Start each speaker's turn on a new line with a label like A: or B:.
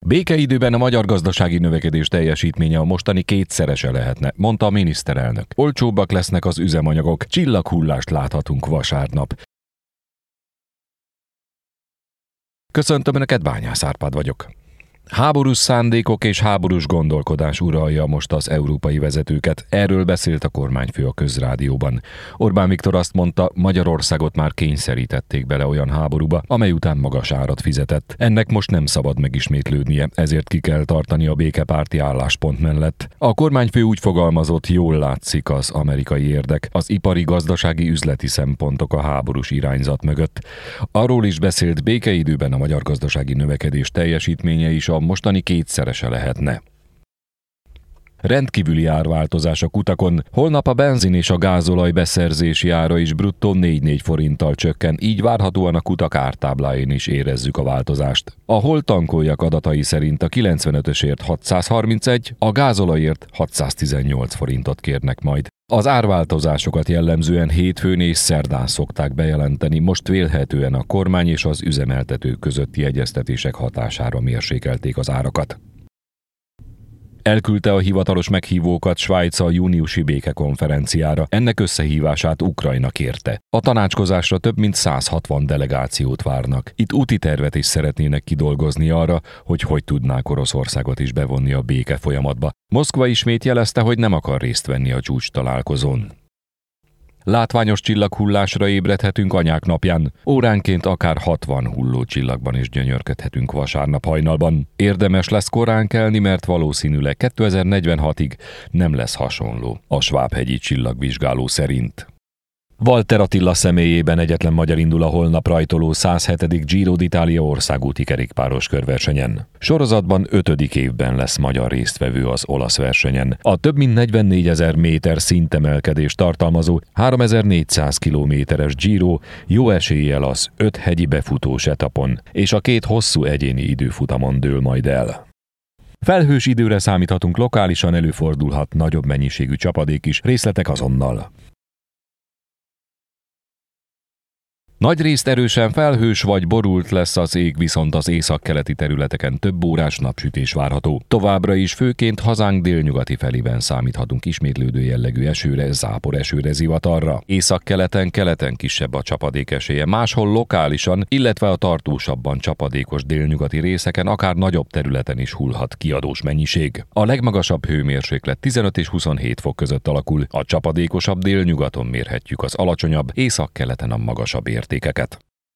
A: Békeidőben a magyar gazdasági növekedés teljesítménye a mostani kétszerese lehetne, mondta a miniszterelnök. Olcsóbbak lesznek az üzemanyagok, csillaghullást láthatunk vasárnap. Köszöntöm Önöket, Bányász Árpád vagyok. Háborús szándékok és háborús gondolkodás uralja most az európai vezetőket. Erről beszélt a kormányfő a Közrádióban. Orbán Viktor azt mondta, Magyarországot már kényszerítették bele olyan háborúba, amely után magas árat fizetett. Ennek most nem szabad megismétlődnie, ezért ki kell tartani a békepárti álláspont mellett. A kormányfő úgy fogalmazott, jól látszik az amerikai érdek, az ipari, gazdasági, üzleti szempontok a háborús irányzat mögött. Arról is beszélt, békeidőben a magyar gazdasági növekedés teljesítménye is a mostani kétszerese lehetne. Rendkívüli árváltozás a kutakon, holnap a benzin és a gázolaj beszerzési ára is bruttó 4-4 forinttal csökken, így várhatóan a kutak ártábláin is érezzük a változást. A Hol tankoljak adatai szerint a 95-ösért 631, a gázolajért 618 forintot kérnek majd. Az árváltozásokat jellemzően hétfőn és szerdán szokták bejelenteni, most vélhetően a kormány és az üzemeltetők közötti egyeztetések hatására mérsékelték az árakat. Elküldte a hivatalos meghívókat Svájc a júniusi békekonferenciára. Ennek összehívását Ukrajna kérte. A tanácskozásra több mint 160 delegációt várnak. Itt úti tervet is szeretnének kidolgozni arra, hogy tudnák Oroszországot is bevonni a béke folyamatba. Moszkva ismét jelezte, hogy nem akar részt venni a csúcstalálkozón. Látványos csillaghullásra ébredhetünk anyák napján. Óránként akár 60 hulló csillagban is gyönyörködhetünk vasárnap hajnalban. Érdemes lesz korán kelni, mert valószínűleg 2046-ig nem lesz hasonló, a Svábhegyi csillagvizsgáló szerint. Walter Attila személyében egyetlen magyar indul a holnap rajtoló 107. Giro d'Italia országúti kerékpáros körversenyen. Sorozatban 5. évben lesz magyar résztvevő az olasz versenyen. A több mint 44 000 méter szintemelkedést tartalmazó 3400 kilométeres Giro jó eséllyel az 5 hegyi befutós etapon és a 2 hosszú egyéni időfutamon dől majd el. Felhős időre számíthatunk, lokálisan előfordulhat nagyobb mennyiségű csapadék is, részletek azonnal. Nagyrészt erősen felhős vagy borult lesz az ég, viszont az északkeleti területeken több órás napsütés várható. Továbbra is főként hazánk délnyugati felében számíthatunk ismétlődő jellegű esőre, záporesőre, zivatarra. Északkeleten, keleten kisebb a csapadék esélye, máshol lokálisan, illetve a tartósabban csapadékos délnyugati részeken akár nagyobb területen is hullhat kiadós mennyiség. A legmagasabb hőmérséklet 15 és 27 fok között alakul, a csapadékosabb délnyugaton mérhetjük az alacsonyabb, északkeleten a magasabb értékeket.